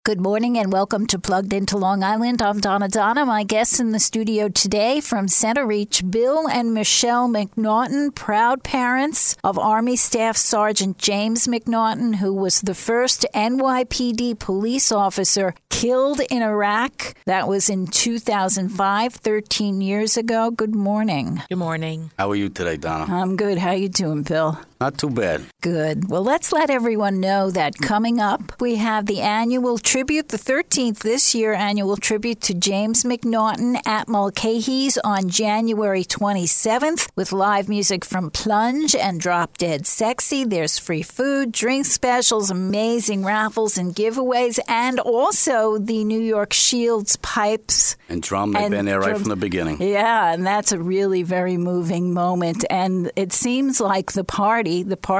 Good morning and welcome to Plugged Into Long Island. I'm Donna Donna. My guests in the studio today from Center Reach, Bill and Michelle McNaughton, proud parents of Army Staff Sergeant James McNaughton, who was the first NYPD police officer killed in Iraq. That was in 2005, 13 years ago. Good morning. Good morning. How are you today, Donna? I'm good. How you doing, Bill? Not too bad. Good. Well, let's let everyone know that coming up, we have the annual tribute, the 13th this year annual tribute to James McNaughton at Mulcahy's on January 27th with live music from Plunge and Drop Dead Sexy. There's free food, drink specials, amazing raffles and giveaways, and also the New York Shields pipes. And drum, they've been there right from the beginning. Yeah, and that's a really very moving moment. And it seems like the party,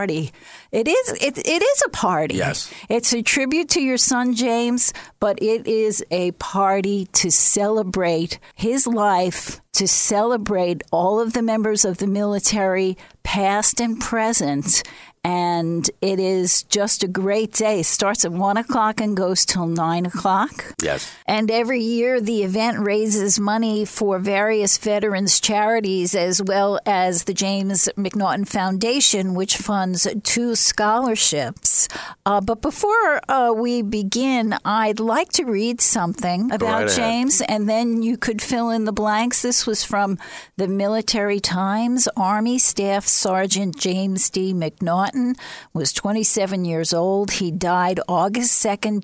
it is a party. Yes. It's a tribute to your son, James, but it is a party to celebrate his life, to celebrate all of the members of the military, past and present. And it is just a great day. It starts at 1 o'clock and goes till 9 o'clock. Yes. And every year the event raises money for various veterans charities as well as the James McNaughton Foundation, which funds 2 scholarships. But before we begin, I'd like to read something about James, and then you could fill in the blanks. This was from the Military Times. Army Staff Sergeant James D. McNaughton was 27 years old. He died August 2nd,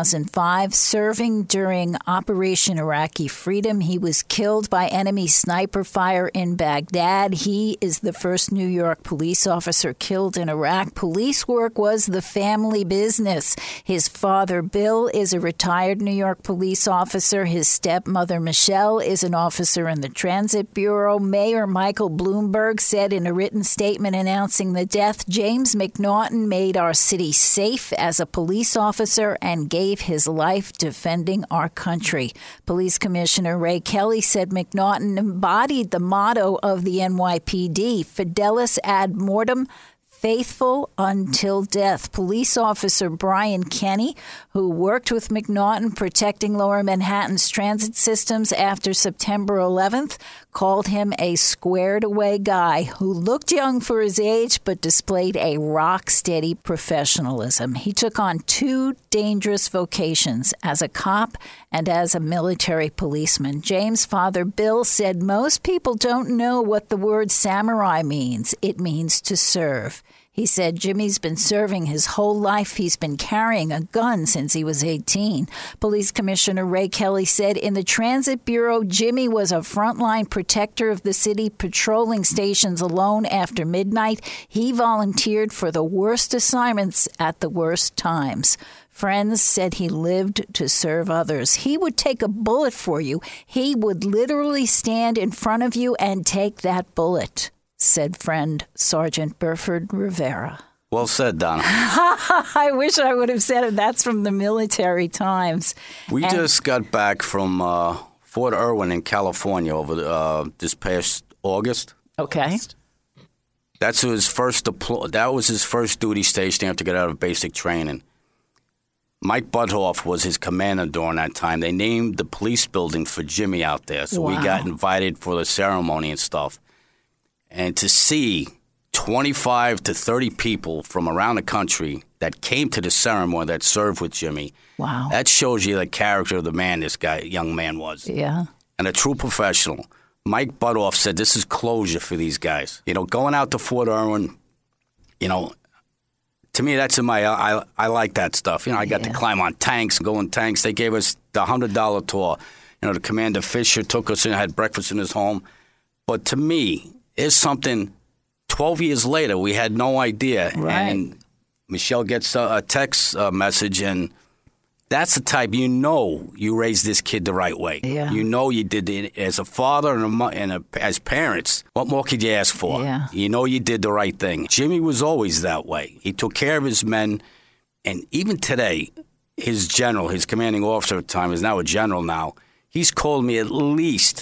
2005, serving during Operation Iraqi Freedom. He was killed by enemy sniper fire in Baghdad. He is the first New York police officer killed in Iraq. Police work was the family business. His father, Bill, is a retired New York police officer. His stepmother, Michelle, is an officer in the Transit Bureau. Mayor Michael Bloomberg said in a written statement announcing the death, James McNaughton made our city safe as a police officer and gave his life defending our country. Police Commissioner Ray Kelly said McNaughton embodied the motto of the NYPD, Fidelis ad mortem, faithful until death. Police officer Brian Kenny, who worked with McNaughton protecting Lower Manhattan's transit systems after September 11th, called him a squared-away guy who looked young for his age but displayed a rock-steady professionalism. He took on 2 dangerous vocations, as a cop and as a military policeman. James' father, Bill, said most people don't know what the word samurai means. It means to serve. He said Jimmy's been serving his whole life. He's been carrying a gun since he was 18. Police Commissioner Ray Kelly said in the Transit Bureau, Jimmy was a frontline protector of the city, patrolling stations alone after midnight. He volunteered for the worst assignments at the worst times. Friends said he lived to serve others. He would take a bullet for you. He would literally stand in front of you and take that bullet, said friend Sergeant Burford Rivera. Well said, Donna. I wish I would have said it. That's from the Military Times. We just got back from Fort Irwin in California over this past August. Okay. That was his first duty station after get out of basic training. Mike Buthoff was his commander during that time. They named the police building for Jimmy out there, so we got invited for the ceremony and stuff. And to see 25 to 30 people from around the country that came to the ceremony that served with Jimmy, that shows you the character of the man this young man was. Yeah. And a true professional. Mike Buthoff said this is closure for these guys. You know, going out to Fort Irwin, you know, to me, that's in my, I like that stuff. You know, I got to climb on tanks and go in tanks. They gave us the $100 tour. You know, the Commander Fisher took us in, had breakfast in his home. But to me, it's something 12 years later, we had no idea. Right. And Michelle gets a text message, and that's the type, you raised this kid the right way. Yeah. You know you did it as a father and as parents. What more could you ask for? Yeah. You know you did the right thing. Jimmy was always that way. He took care of his men, and even today, his general, his commanding officer at the time, is now a general now, he's called me at least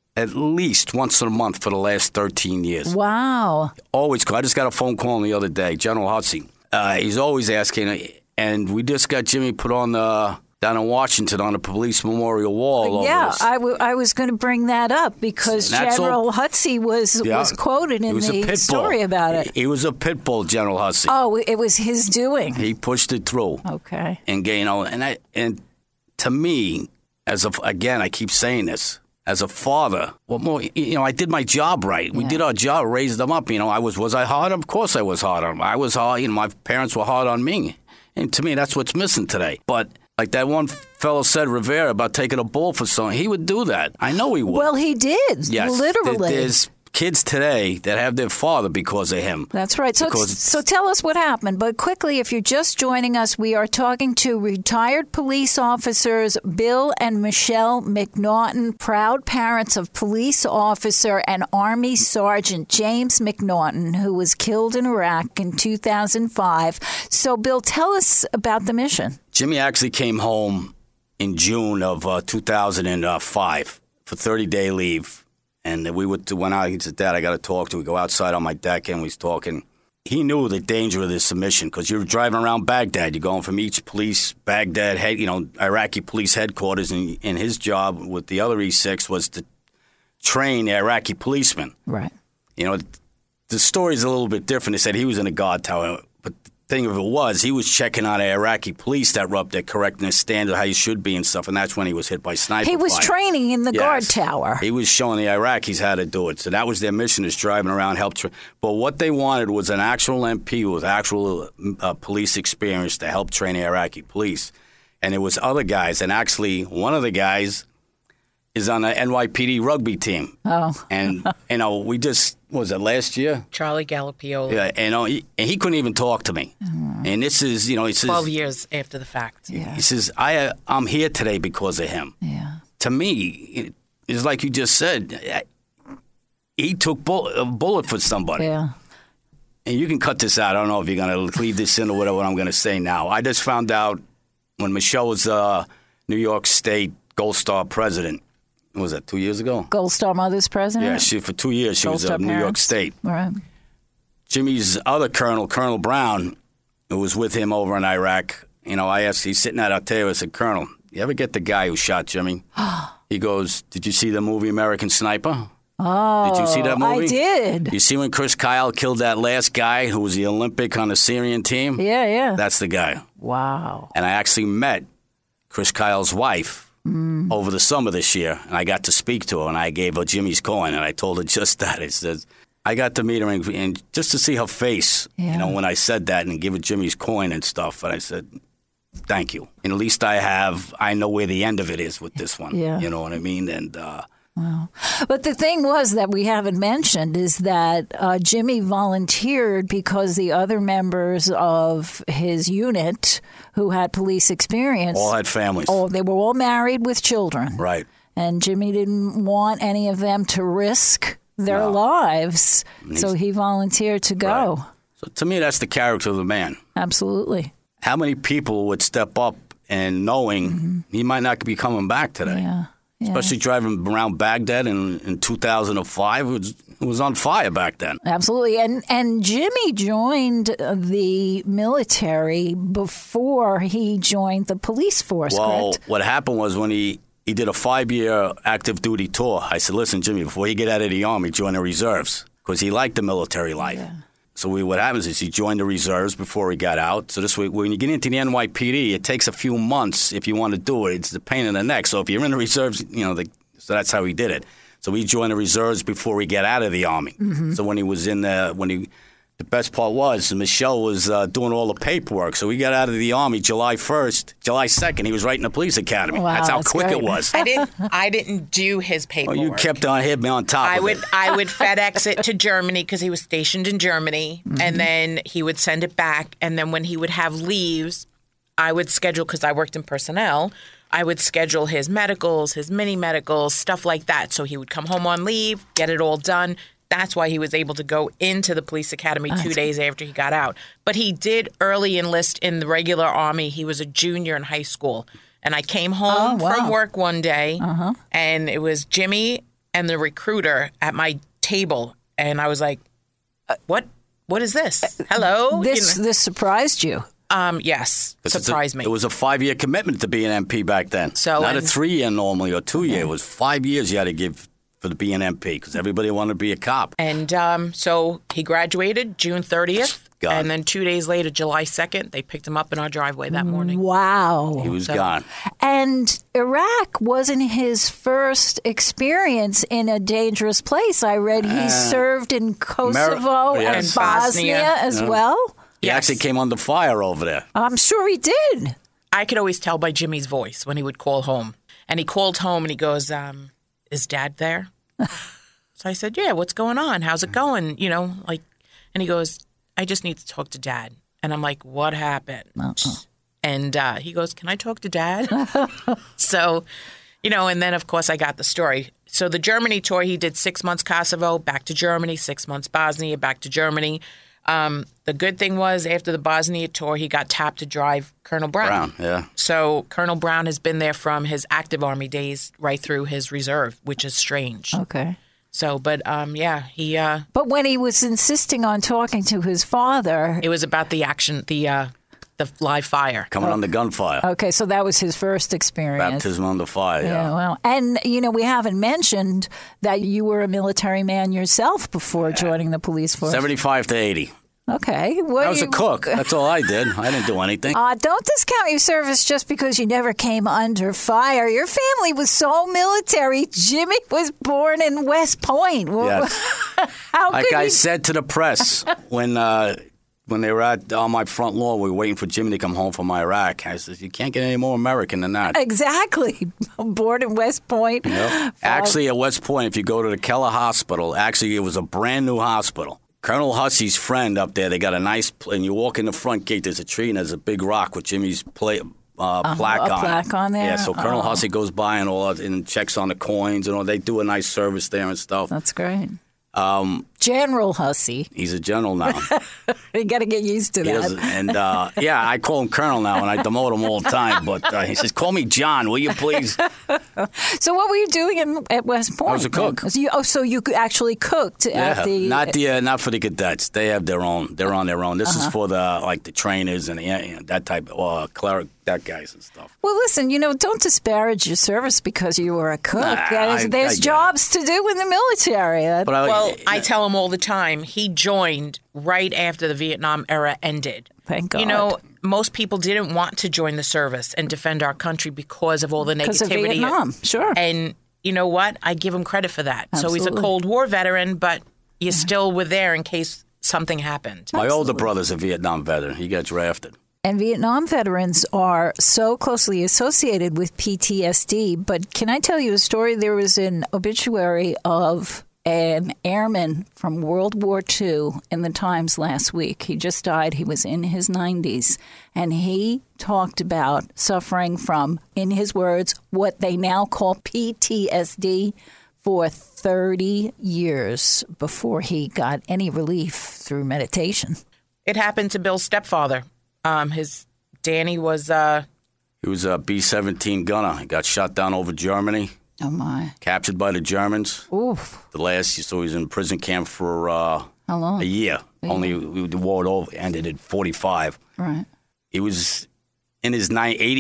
once a month for the last 13 years. Wow. Always call. I just got a phone call the other day, General Hussey. He's always asking, and we just got Jimmy put on the down in Washington on the police memorial wall. Over Yeah, this. I was going to bring that up because General Hutsey was quoted in the story about it. He was a pit bull, General Hutsey. Oh, it was his doing. He pushed it through. Okay. And and to me, I keep saying this, as a father, what more? I did my job right. We did our job, raised them up. Was I hard? Of course I was hard on them. I was hard. My parents were hard on me. And to me, that's what's missing today. But like that one fellow said, Rivera, about taking a bull for someone, he would do that. I know he would. Well, he did. Yes. Literally. There's kids today that have their father because of him. That's right. So tell us what happened. But quickly, if you're just joining us, we are talking to retired police officers Bill and Michelle McNaughton, proud parents of police officer and Army Sergeant James McNaughton, who was killed in Iraq in 2005. So, Bill, tell us about the mission. Jimmy actually came home in June of 2005 for 30-day leave. And we went out. He said, Dad, I got to talk to you. We go outside on my deck and we was talking. He knew the danger of this submission because you're driving around Baghdad. You're going from each police, Baghdad, Iraqi police headquarters. And his job with the other E6 was to train the Iraqi policemen. Right. The story's a little bit different. They said he was in a guard tower. But the thing of it was, he was checking on the Iraqi police that were up there, correcting their standard, how you should be and stuff. And that's when he was hit by sniper fire. He was training in the guard tower. He was showing the Iraqis how to do it. So that was their mission, is driving around, help train. But what they wanted was an actual MP with actual police experience to help train the Iraqi police. And there was other guys. And actually, one of the guys is on the NYPD rugby team. Oh. And, we just, what was it, last year? Charlie Galapiola. Yeah, and he couldn't even talk to me. And this is, he says... 12 years after the fact. Yeah. He says, I'm here today because of him. Yeah. To me, it's like you just said, he took a bullet for somebody. Yeah. And you can cut this out. I don't know if you're going to leave this in or whatever I'm going to say now. I just found out when Michelle was New York State Gold Star president. What was that, 2 years ago? Gold Star Mother's president? Yeah, for 2 years she was New York State. All right. Jimmy's other colonel, Colonel Brown, who was with him over in Iraq, I asked, he's sitting at our table, I said, Colonel, you ever get the guy who shot Jimmy? He goes, did you see the movie American Sniper? Oh, did you see that movie? I did. You see when Chris Kyle killed that last guy who was the Olympic on the Syrian team? Yeah. That's the guy. Wow. And I actually met Chris Kyle's wife over the summer this year, and I got to speak to her, and I gave her Jimmy's coin, and I told her just that. It says, I got to meet her, and just to see her face, when I said that, and give her Jimmy's coin and stuff, and I said, thank you. And at least I know where the end of it is with this one. Yeah. You know what I mean? And Wow. But the thing was that we haven't mentioned is that Jimmy volunteered because the other members of his unit who had police experience all had families. Oh, they were all married with children. Right. And Jimmy didn't want any of them to risk their lives, so he volunteered to go. Right. So to me, that's the character of the man. Absolutely. How many people would step up and knowing he might not be coming back today? Yeah. Especially driving around Baghdad in 2005. It was on fire back then. Absolutely. And Jimmy joined the military before he joined the police force, Well, correct? What happened was when he did a 5-year active duty tour, I said, listen, Jimmy, before you get out of the Army, join the reserves, because he liked the military life. Yeah. So what happens is he joined the reserves before he got out. So this way, when you get into the NYPD, it takes a few months if you want to do it. It's the pain in the neck. So if you're in the reserves, so that's how he did it. So he joined the reserves before he got out of the Army. Mm-hmm. So when he was the best part was Michelle was doing all the paperwork. So he got out of the Army July 1st. July 2nd, he was right in the police academy. Wow, that's how quick great. It was. I didn't do his paperwork. Oh, you kept on hitting me on top of it. I would FedEx it to Germany because he was stationed in Germany, and then he would send it back. And then when he would have leaves, I would schedule, because I worked in personnel, I would schedule his medicals, his mini medicals, stuff like that. So he would come home on leave, get it all done. That's why he was able to go into the police academy 2 days after he got out. But he did early enlist in the regular Army. He was a junior in high school. And I came home from work one day, and it was Jimmy and the recruiter at my table. And I was like, what is this? Hello? This surprised you. Yes, 'Cause surprised me. It was a 5-year commitment to be an MP back then. So, not a and- 3-year normally or 2-year. It was 5 years you had to give for the be an MP because everybody wanted to be a cop. And so he graduated June 30th. Gone. And then 2 days later, July 2nd, they picked him up in our driveway that morning. Wow. He was So- gone. And Iraq wasn't his first experience in a dangerous place. I read he served in Kosovo yes. and And Bosnia Bosnia. as well. He Yes. actually came under fire over there. I'm sure he did. I could always tell by Jimmy's voice when he would call home. And he called home and he goes, is Dad there? So I said, yeah, what's going on? How's it going? You know, like, and he goes, I just need to talk to Dad. And I'm like, what happened? And he goes, can I talk to Dad? So, you know, and then, of course, I got the story. So the Germany tour, he did 6 months Kosovo, back to Germany, 6 months Bosnia, back to Germany. The good thing was after the Bosnia tour, he got tapped to drive Colonel Brown. Yeah. So Colonel Brown has been there from his active Army days right through his reserve, which is strange. Okay. So, but yeah, he. But when he was insisting on talking to his father, It was about the action, the live fire. Coming under gunfire. okay, so that was his first experience. Baptism under fire. Yeah, well, and you know, we haven't mentioned that you were a military man yourself before joining the police force. 75 to 80. Okay, what I was a cook. That's all I did. I didn't do anything. Don't discount your service just because you never came under fire. Your family was so military. Jimmy was born in West Point. Yes. How Like could I you? said to the press when they were on my front lawn, we were waiting for Jimmy to come home from Iraq. I said, you can't get any more American than that. Exactly. Born in West Point. Yep. Actually, at West Point, if you go to the Keller Hospital, actually, it was a brand new hospital. Colonel Hussey's friend up there, they got a nice, and you walk in the front gate, there's a tree and there's a big rock with Jimmy's plaque on it. plaque on there? Yeah, so Colonel Hussey goes by and all that and checks on the coins and all. They do a nice service there and stuff. That's great. General Hussey. He's a general now. You got to get used to He that. doesn't- and yeah, I call him Colonel now, and I demote him all the time. But he says, "Call me John, will you please?" So what were you doing at West Point? I was a cook. then? So you actually cooked at the... not for the cadets. They have their own. They're on their own. This is for the trainers and that type of cleric, that guys and stuff. Well, listen, don't disparage your service because you were a cook. I There's get jobs to do in the military. But Well, I tell him all the time, he joined right after the Vietnam era ended. Thank God. You know, most people didn't want to join the service and defend our country because of all the Because of negativity. Vietnam, sure. And you know what? I give him credit for that. So he's a Absolutely. Cold War veteran, but you still were there in case something happened. my older brother's a Vietnam veteran. He got drafted. And Vietnam veterans are so closely associated with PTSD. But can I tell you a story? There was an obituary of an airman from World War II in the Times last week. He just died. He was in his 90s. And he talked about suffering from, in his words, what they now call PTSD for 30 years before he got any relief through meditation. It happened to Bill's stepfather. His Danny was He was a B-17 gunner. He got shot down over Germany, Oh, my. captured by the Germans. Oof. So he was in prison camp for How long? a year. Only the war ended at 45. Right. He was in his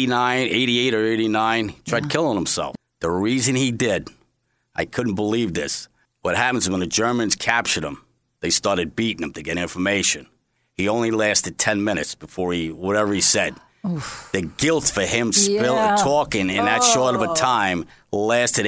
88 or 89, tried killing himself. The reason he did, I couldn't believe this. What happens is when the Germans captured him, they started beating him to get information. He only lasted 10 minutes before whatever he said. Oof. The guilt for him talking in that short of a time lasted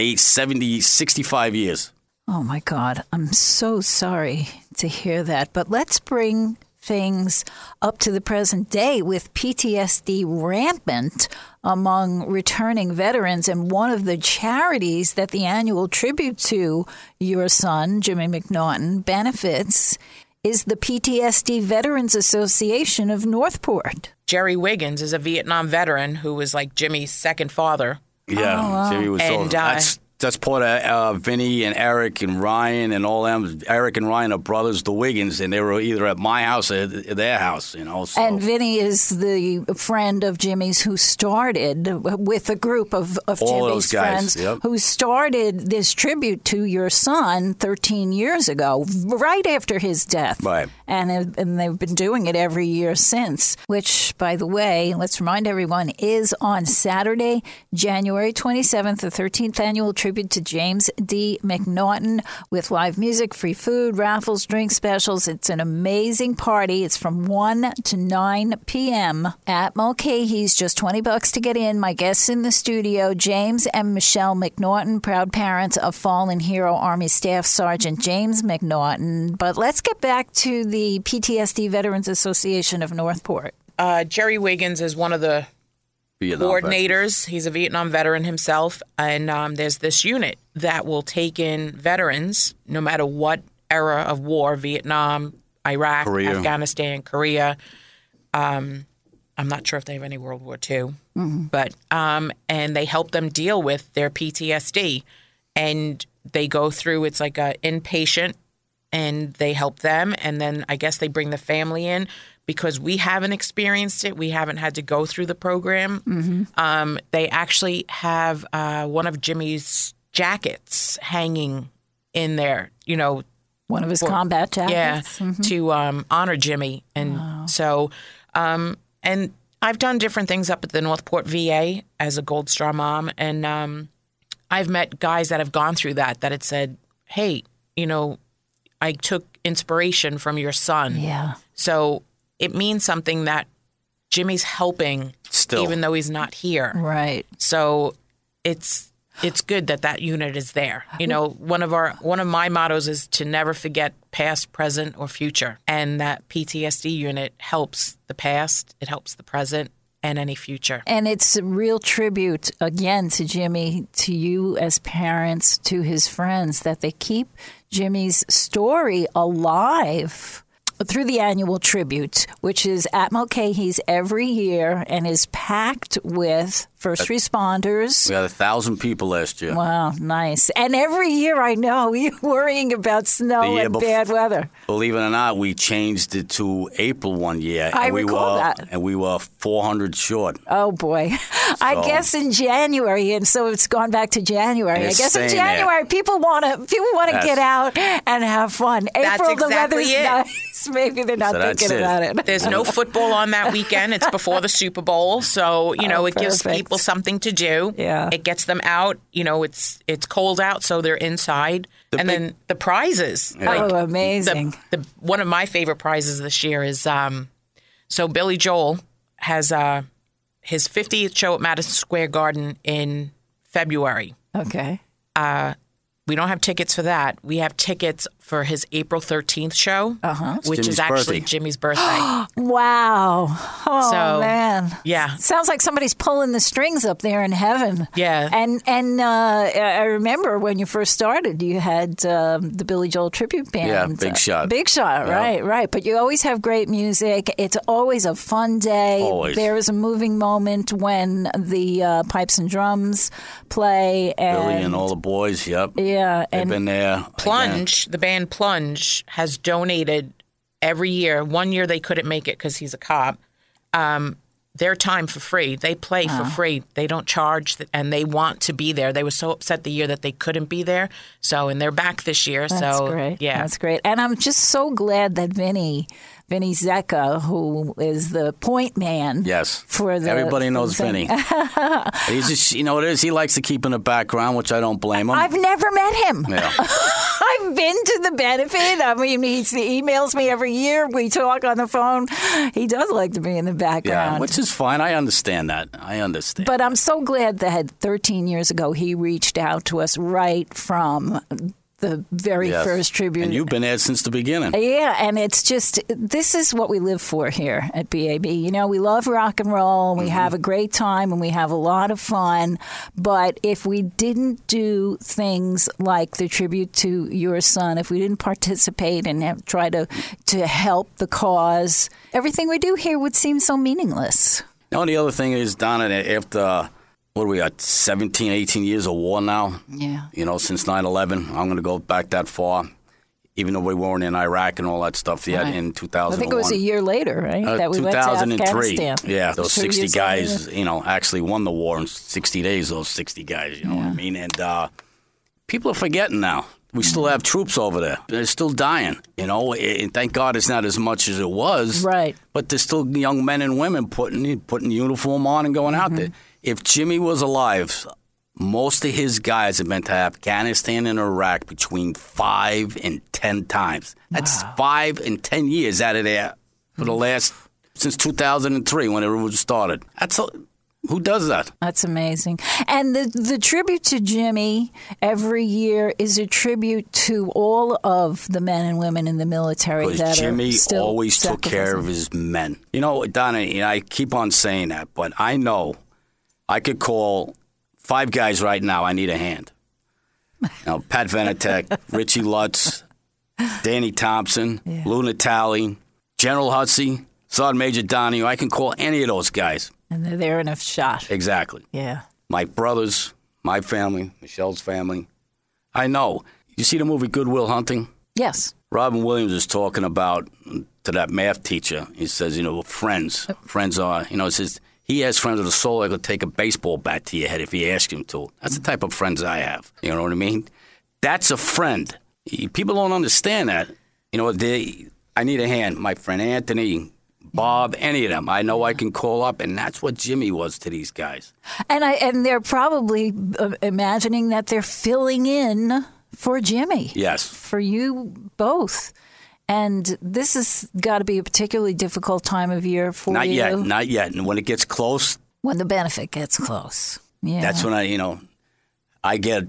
65 years. Oh, my God. I'm so sorry to hear that. But let's bring things up to the present day with PTSD rampant among returning veterans. And one of the charities that the annual tribute to your son, Jimmy McNaughton, benefits is the PTSD Veterans Association of Northport. Jerry Wiggins is a Vietnam veteran who was like Jimmy's second father. Yeah, Jimmy was And, that's That's part of Vinny and Eric and Ryan and all them. Eric and Ryan are brothers, the Wiggins, and they were either at my house or at their house, you know. So. And Vinny is the friend of Jimmy's who started with a group of all Jimmy's friends who started this tribute to your son 13 years ago, right after his death. Right. And they've been doing it every year since, which, by the way, let's remind everyone, is on Saturday, January 27th, the 13th annual tribute to James D. McNaughton with live music, free food, raffles, drink specials. It's an amazing party. It's from 1 to 9 p.m. at Mulcahy's. Just $20 to get in. My guests in the studio, James and Michelle McNaughton, proud parents of fallen hero Army Staff Sergeant James McNaughton. But let's get back to the PTSD Veterans Association of Northport. Jerry Wiggins is one of the coordinators. He's a Vietnam veteran himself, and there's this unit that will take in veterans no matter what era of war, Vietnam, Iraq, Korea. Afghanistan, Korea. I'm not sure if they have any World War II, but and they help them deal with their PTSD, and they go through, it's like an inpatient, and they help them, and then I guess they bring the family in. Because we haven't experienced it, we haven't had to go through the program. They actually have one of Jimmy's jackets hanging in there, you know. One of his combat jackets? Yeah, to honor Jimmy. And so, and I've done different things up at the Northport VA as a Gold Star mom. And I've met guys that have gone through that had said, hey, you know, I took inspiration from your son. Yeah. So it means something that Jimmy's helping still, even though he's not here. Right. So it's good that unit is there. You know, one of my mottos is to never forget past, present, or future. And that PTSD unit helps the past, it helps the present, and any future. And it's a real tribute, again, to Jimmy, to you as parents, to his friends, that they keep Jimmy's story alive through the annual tribute, which is at Mulcahy's every year and is packed with first responders. We had 1,000 people last year. Wow, nice. And every year, I know, you're worrying about snow and bad weather. Believe it or not, we changed it to April one year. I recall that. And we were 400 short. Oh, boy. So, I guess in January, and so it's gone back to January. I guess in January, people want to get out and have fun. April, the weather's nice. Maybe they're not thinking about it. There's no football on that weekend. It's before the Super Bowl. So, you know, it gives people something to do. Yeah. It gets them out. You know, it's cold out, so they're inside. Then the prizes. Yeah. Like amazing. One of my favorite prizes this year is, so Billy Joel has his 50th show at Madison Square Garden in February. Okay. We don't have tickets for that. We have tickets for his April 13th show, which is actually Jimmy's birthday. Wow. Oh, so, man. Yeah. Sounds like somebody's pulling the strings up there in heaven. Yeah. And I remember when you first started, you had the Billy Joel tribute band. Yeah, Big Shot. Big Shot, right. But you always have great music. It's always a fun day. Always. There is a moving moment when the pipes and drums play. And Billy and all the boys, yep. Yeah. They've been there. Plunge, the band Plunge, has donated every year. One year they couldn't make it because he's a cop. Their time for free. They play for free. They don't charge, and they want to be there. They were so upset the year that they couldn't be there. And they're back this year. That's great. Yeah. That's great. And I'm just so glad that Vinny Zecca, who is the point man. Yes. Everybody knows Vinny. He's just, you know what it is? He likes to keep in the background, which I don't blame him. I've never met him. Yeah. I've been to the benefit. I mean, he emails me every year. We talk on the phone. He does like to be in the background. Yeah, which is fine. I understand that. But I'm so glad that 13 years ago he reached out to us right from the very first tribute. And you've been there since the beginning. Yeah, and it's just, this is what we live for here at BAB. You know, we love rock and roll, and we have a great time, and we have a lot of fun. But if we didn't do things like the tribute to your son, if we didn't participate and try to help the cause, everything we do here would seem so meaningless. The only other thing is, Donna, after what are we at, 17, 18 years of war now? Yeah. Since 9/11. I'm going to go back that far, even though we weren't in Iraq and all that stuff yet in 2001. I think it was a year later, right? That we went to 2003. Afghanistan. Yeah, those 60 guys, later. Actually won the war in 60 days, those 60 guys, you know what I mean? And people are forgetting now. We still have troops over there. They're still dying, and thank God it's not as much as it was. Right. But there's still young men and women putting uniform on and going out there. If Jimmy was alive, most of his guys have been to Afghanistan and Iraq between 5 and 10 times. That's 5 and 10 years out of there for the last, since 2003 when it started. Who does that? That's amazing. And the tribute to Jimmy every year is a tribute to all of the men and women in the military that Jimmy are still always took care of his men. Donna, I keep on saying that, but I know I could call 5 guys right now. I need a hand. Pat Venetek, Richie Lutz, Danny Thompson, Lou Natale, General Hussey, Sergeant Major Donahue. I can call any of those guys. And they're there in a shot. Exactly. Yeah. My brothers, my family, Michelle's family. I know. You see the movie Good Will Hunting? Yes. Robin Williams is talking about to that math teacher. He says, friends. Friends are, he says, he has friends with a soul that could take a baseball bat to your head if you ask him to. That's the type of friends I have. You know what I mean? That's a friend. People don't understand that. I need a hand. My friend Anthony, Bob, any of them. I know I can call up, and that's what Jimmy was to these guys. And they're probably imagining that they're filling in for Jimmy. Yes. For you both. And this has got to be a particularly difficult time of year for you. Not yet. And when it gets close. When the benefit gets close. Yeah. That's when I get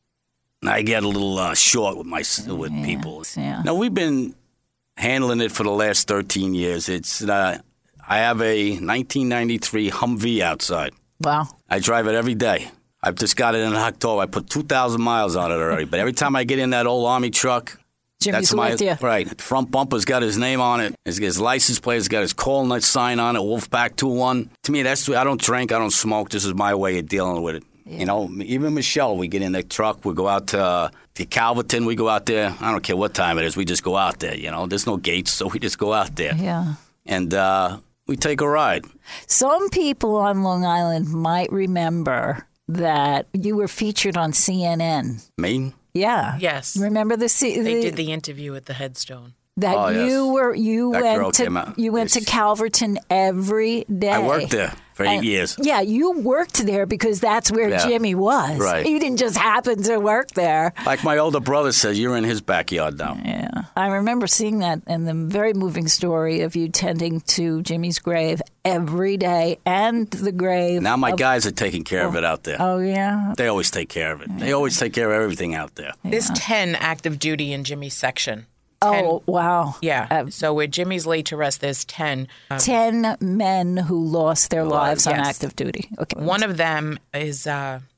a little short with people. Yeah. Now, we've been handling it for the last 13 years. It's I have a 1993 Humvee outside. Wow. I drive it every day. I've just got it in October. I put 2,000 miles on it already. But every time I get in that old Army truck, Jimmy's with you. Right. The front bumper's got his name on it. His license plate's got his call nut sign on it, Wolfpack 2-1. To me, I don't drink, I don't smoke. This is my way of dealing with it. Yeah. Even Michelle, we get in the truck, we go out to Calverton, we go out there. I don't care what time it is, we just go out there, There's no gates, so we just go out there. Yeah. And we take a ride. Some people on Long Island might remember that you were featured on CNN. Me? Yeah. Yes. Remember they did the interview at the headstone. That yes. you went to Calverton every day. I worked there for 8 years. Yeah, you worked there because that's where Jimmy was. Right. You didn't just happen to work there. Like my older brother says, you're in his backyard now. Yeah. I remember seeing that and the very moving story of you tending to Jimmy's grave every day and the grave. Now my guys are taking care of it out there. Oh, yeah? They always take care of it. Yeah. They always take care of everything out there. Yeah. There's 10 active duty in Jimmy's section. 10, oh, wow. Yeah. So where Jimmy's laid to rest, there's 10. 10 men who lost their lives on active duty. Okay. One of them is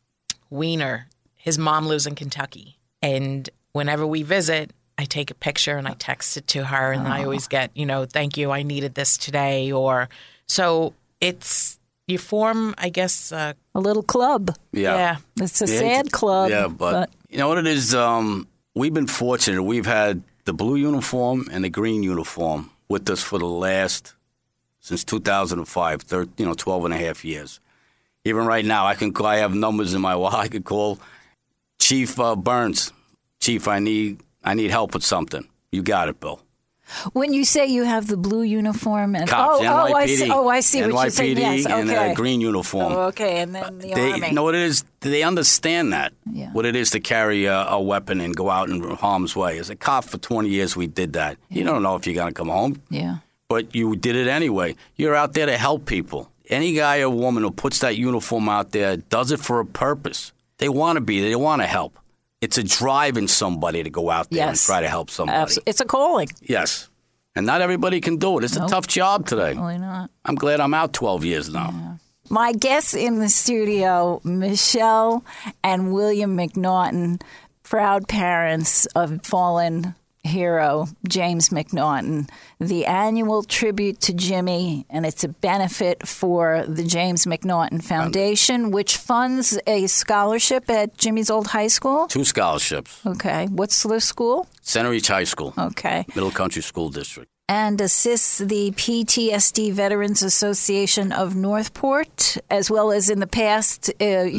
Wiener. His mom lives in Kentucky. And whenever we visit, I take a picture and I text it to her. And I always get, thank you, I needed this today. So you form, I guess. A little club. Yeah. It's a sad club. Yeah, but you know what it is? We've been fortunate. We've had the blue uniform and the green uniform with us for since 2005, 12 and a half years. Even right now, I have numbers in my wall. I could call Chief Burns. Chief, I need help with something. You got it, Bill. When you say you have the blue uniform and Cops, NYPD, I see what you're saying. Yes, okay. And a green uniform. Oh, okay, and then the Army. You know what it is? They understand that. Yeah. What it is to carry a weapon and go out in harm's way. As a cop for 20 years, we did that. Yeah. You don't know if you're going to come home. Yeah. But you did it anyway. You're out there to help people. Any guy or woman who puts that uniform out there does it for a purpose. They want to be there. They want to help. It's a drive in somebody to go out there and try to help somebody. Absolutely. It's a calling. Yes. And not everybody can do it. It's a tough job today. Really not. I'm glad I'm out 12 years now. Yeah. My guests in the studio, Michelle and William McNaughton, proud parents of fallen hero, James McNaughton, the annual tribute to Jimmy, and it's a benefit for the James McNaughton Foundation, which funds a scholarship at Jimmy's old high school. 2 scholarships. Okay. What's the school? Center Reach High School. Okay. Middle Country School District. And assists the PTSD Veterans Association of Northport, as well as in the past.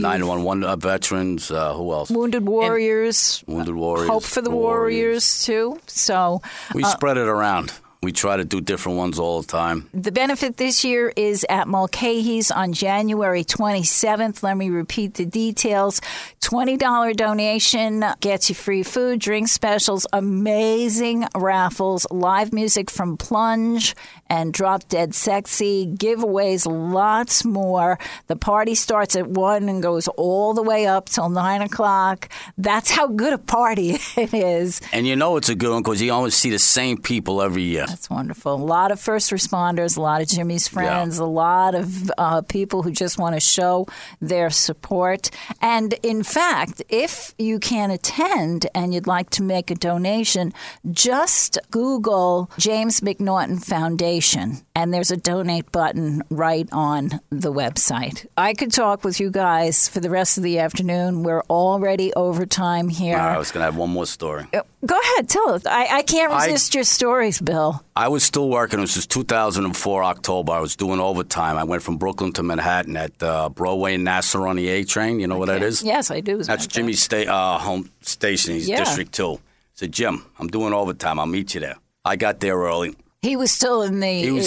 911 veterans. Who else? Wounded Warriors. Wounded Warriors. Hope for the Warriors, too. So we spread it around. We try to do different ones all the time. The benefit this year is at Mulcahy's on January 27th. Let me repeat the details. $20 donation gets you free food, drink specials, amazing raffles, live music from Plunge and Drop Dead Sexy, giveaways, lots more. The party starts at 1 and goes all the way up till 9 o'clock. That's how good a party it is. And you know it's a good one because you always see the same people every year. That's wonderful. A lot of first responders, a lot of Jimmy's friends, a lot of people who just want to show their support. And in fact, if you can attend and you'd like to make a donation, just Google James McNaughton Foundation, and there's a donate button right on the website. I could talk with you guys for the rest of the afternoon. We're already over time here. I was going to have one more story. Go ahead, tell us. I can't resist your stories, Bill. I was still working. This was 2004, October. I was doing overtime. I went from Brooklyn to Manhattan at Broadway and Nassau on the A train. You know what that is? Yes, I do. That's Jimmy's home station. He's District 2. I said, Jim, I'm doing overtime. I'll meet you there. I got there early. He was still in the...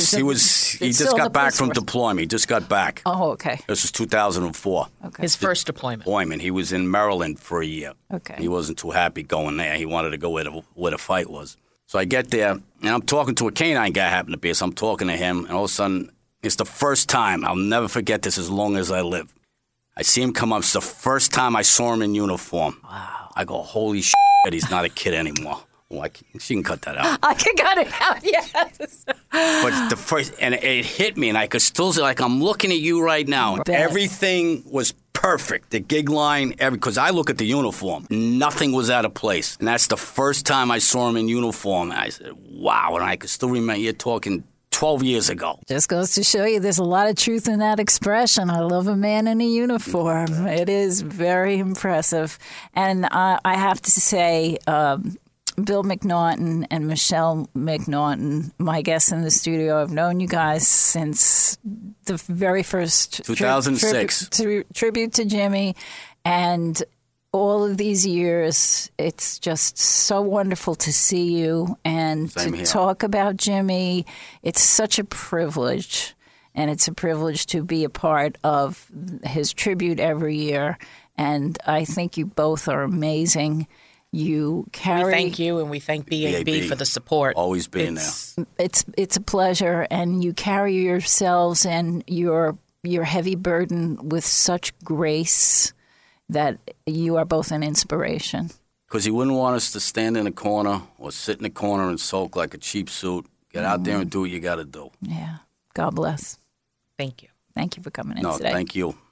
He just got back from deployment. He just got back. Oh, okay. This was 2004. Okay. His first deployment. He was in Maryland for a year. Okay. He wasn't too happy going there. He wanted to go where the fight was. So I get there, and I'm talking to a canine guy, happened to be, so I'm talking to him, and all of a sudden, it's the first time, I'll never forget this as long as I live. I see him come up. It's the first time I saw him in uniform. Wow. I go, holy shit, he's not a kid anymore. Well, she can cut that out. I can cut it out, yes. But the first, and it hit me, and I could still say, like, I'm looking at you right now. Everything was perfect. The gig line, because I look at the uniform. Nothing was out of place. And that's the first time I saw him in uniform. And I said, wow. And I could still remember, you're talking 12 years ago. Just goes to show you there's a lot of truth in that expression. I love a man in a uniform. It is very impressive. And I have to say... Bill McNaughton and Michelle McNaughton, my guests in the studio. I've known you guys since the very first 2006 tribute to Jimmy, and all of these years, it's just so wonderful to see you and to talk about Jimmy. It's such a privilege, and it's a privilege to be a part of his tribute every year. And I think you both are amazing. We thank you, and we thank BAB for the support. Always being there. It's a pleasure, and you carry yourselves and your heavy burden with such grace that you are both an inspiration. Because he wouldn't want us to stand in a corner or sit in a corner and sulk like a cheap suit. Get out there and do what you got to do. Yeah. God bless. Thank you. Thank you for coming in today. No, thank you.